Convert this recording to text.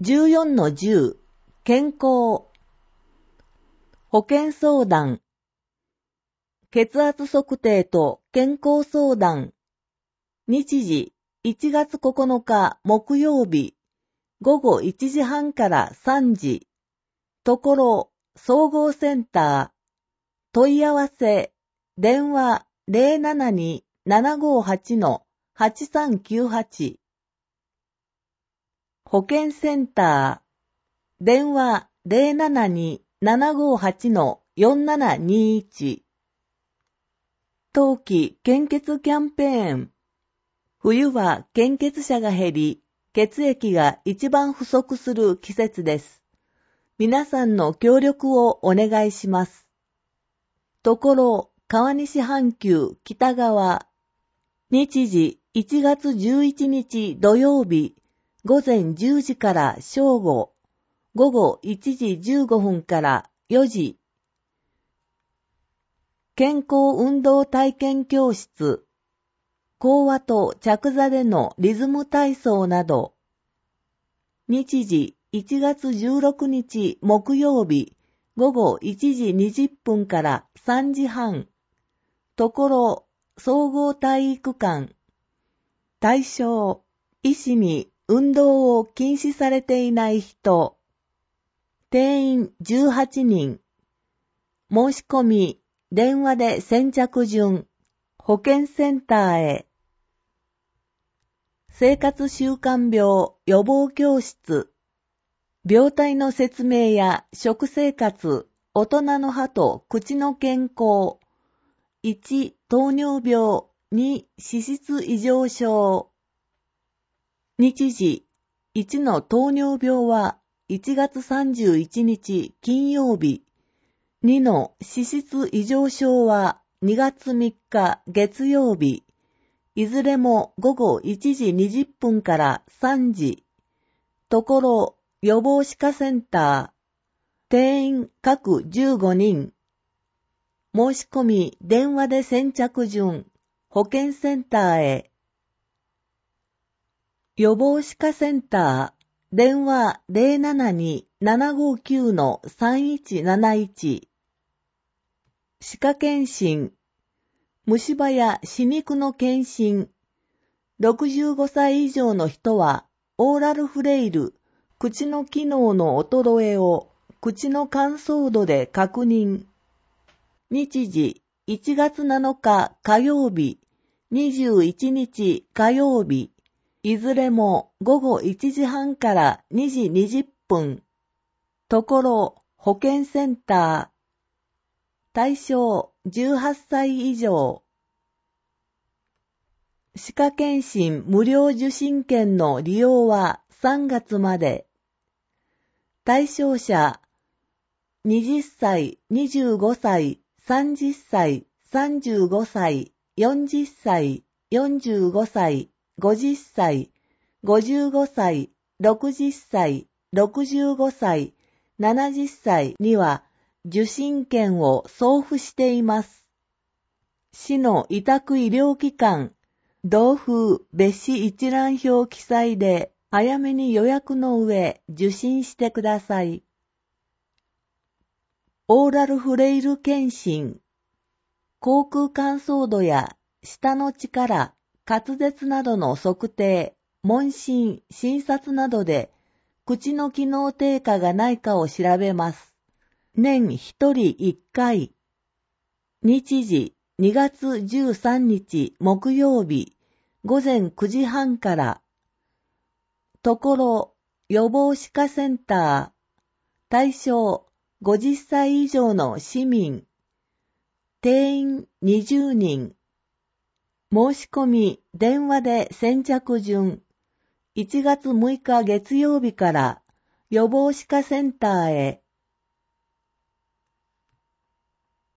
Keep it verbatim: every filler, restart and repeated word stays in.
じゅうよんのじゅう、健康。保健相談。血圧測定と健康相談。日時、いちがつここのか木曜日、ごごいちじはんからさんじ。ところ、総合センター。問い合わせ、電話 ゼロななに ななごはち はちさんきゅうはち。保健センター。電話 ゼロななに ななごはち よんななにいち。冬季献血キャンペーン。冬は献血者が減り、血液が一番不足する季節です。皆さんの協力をお願いします。ところ、川西阪急北側。日時いちがつじゅういちにち土曜日、ごぜんじゅうじから正午。ごごいちじじゅうごふんからよじ。健康運動体験教室。講話と着座でのリズム体操など。日時いちがつじゅうろくにち木曜日、ごごいちじにじゅっぷんからさんじはん。ところ、総合体育館。対象、医師に運動を禁止されていない人。定員じゅうはちにん。申し込み、電話で先着順。保健センターへ。生活習慣病予防教室。病態の説明や食生活、大人の歯と口の健康。いち、糖尿病。に、脂質異常症。日時、いちの糖尿病はいちがつさんじゅういちにち金曜日。にの脂質異常症はにがつみっか月曜日。いずれもごごいちじにじゅっぷんからさんじ。ところ、予防歯科センター。定員各じゅうごにん。申し込み電話で先着順。保健センターへ。予防歯科センター。電話 ゼロななに ななごきゅう さんいちなないち。歯科検診。虫歯や歯肉の検診。ろくじゅうごさい以上の人は、オーラルフレイル、口の機能の衰えを、口の乾燥度で確認。日時、いちがつなのか火曜日、にじゅういちにち火曜日、いずれもごごいちじはんからにじにじゅっぷん。ところ、保健センター。対象じゅうはっさい以上。歯科検診無料受診券の利用はさんがつまで。対象者、はたち、にじゅうごさい、さんじゅっさい、さんじゅうごさい、よんじゅっさい、よんじゅうごさい、ごじゅっさい、ごじゅうごさい、ろくじゅっさい、ろくじゅうごさい、ななじゅっさいには受診券を送付しています。市の委託医療機関、同封別紙一覧表記載で早めに予約の上受診してください。オーラルフレイル検診。口腔乾燥度や舌の力、滑舌などの測定、問診、診察などで口の機能低下がないかを調べます。年ひとりいっかい。日時にがつじゅうさんにち木曜日、ごぜんくじはんから。ところ、予防歯科センター。対象ごじゅっさい以上の市民。定員にじゅうにん。申し込み電話で先着順。いちがつむいか月曜日から予防歯科センターへ。